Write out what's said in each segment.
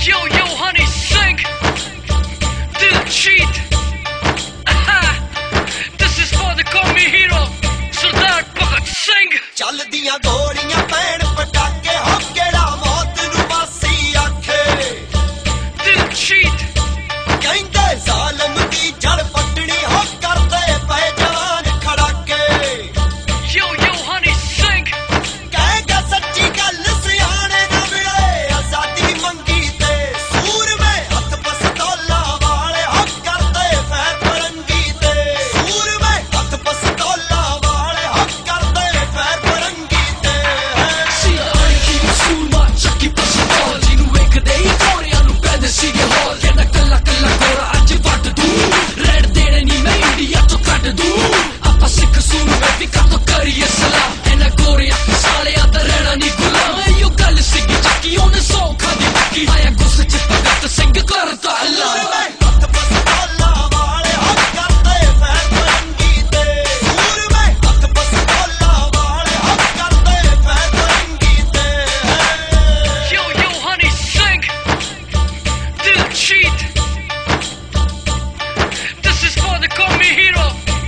Yo, honey, sing. Dil cheat. This is for the call me hero, Sardar Bhagat Singh. ਚੱਲਦੀਆਂ ਗੋਲੀਆਂ ਪੈਣ ਪਟਾਕੇ ਹੋ ਕਿਹੜਾ ਮੌਤ ਨੂੰ ਵਾਸੀ ਆਖੇ Dil cheat. ਕਹਿੰਦੇ ਜ਼ਾਲਮ ਦੀ ਜੜ ਪੱਟਣੀ ਹੋ ਕਰਦੇ ਪਏ ਜਵਾਨ ਖੜਾਕੇ Yo, honey, sing. ਕਹਿੰਦਾ ਸੱਚੀ ਗੱਲ ਸਿਆਣੇ ਨਾ ਮਿਲੇ ਆਜ਼ਾਦੀ ਮੰਗੀ ਤੇ ਸੂਰਮੇ ਹੱਥ ਪਸਤੌਲਾਂ ਵਾਲੇ ਹੋ ਕਰਦੇ ਫੈਰ ਫਰੰਗੀ ਤੇ ਸੂਰਮੇ ਹੱਥ ਪਸਤੌਲਾਂ ਵਾਲੇ ਹੋ ਕਰਦੇ ਫੈਰ ਫਰੰਗੀ ਤੇ Sila anki musulma ਚੱਕੀ ਪਸਤੌਲ ਜਿਹਨੂੰ ਵੇਖਦੇ ਹੀ ਗੋਰਿਆਂ ਨੂੰ ਪੈਂਦੇ ਸੀਗੇ ਹੌਲ ਕਹਿੰਦਾ ਕੱਲਾ ਕੱਲਾ ਗੋਰਾ ਅੱਜ ਵੱਢ ਦੂੰ ਰੈਡ ਦੇਣੇ ਨਹੀਂ ਮੈਂ ਇੰਡੀਆ ਤੋਂ ਕੱਢ ਦੂੰ ਆਪਾਂ ਸਿੱਖ ਸੂਰਮੇ ਵੀ ਕਾਤੋਂ ਕਰੀਏ ਸਲਾਮ ਇਹਨਾਂ ਗੋਰਿਆਂ ਸਾਲਿਆਂ ਦਾ ਰਹਿਣਾ ਨਹੀਂ ਗੁਲਾਮ ਇਹੋ ਗੱਲ ਸੀਗੀ ਚੱਕੀ ਉਹਨੇ ਸੌ ਖਾਦੀ ਬੱਕੀ ਆਇਆ ਗੁੱਸੇ ਚ ਭਗਤ ਸਿੰਘ ਕਰਦਾ ਐਲਾਨ ਹੱਥ ਪਸਤੌਲਾਂ ਵਾਲੇ ਹੋ ਕਰਦੇ ਫੈਰ ਫਰੰਗੀ ਤੇ ਸੂਰਮੇ ਹੱਥ ਪਸਤੌਲਾਂ ਵਾਲੇ ਹੋ ਕਰਦੇ ਫੈਰ ਫਰੰਗੀ ਤੇ Yo, honey, sing. Dil cheat. This is for the call me hero,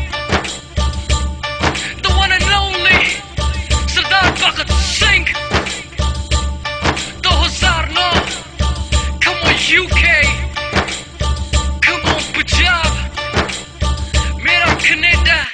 the one and only Sardar Bhagat Singh. The Hussar no. Come on UK. Come on Punjab. Mera Canada.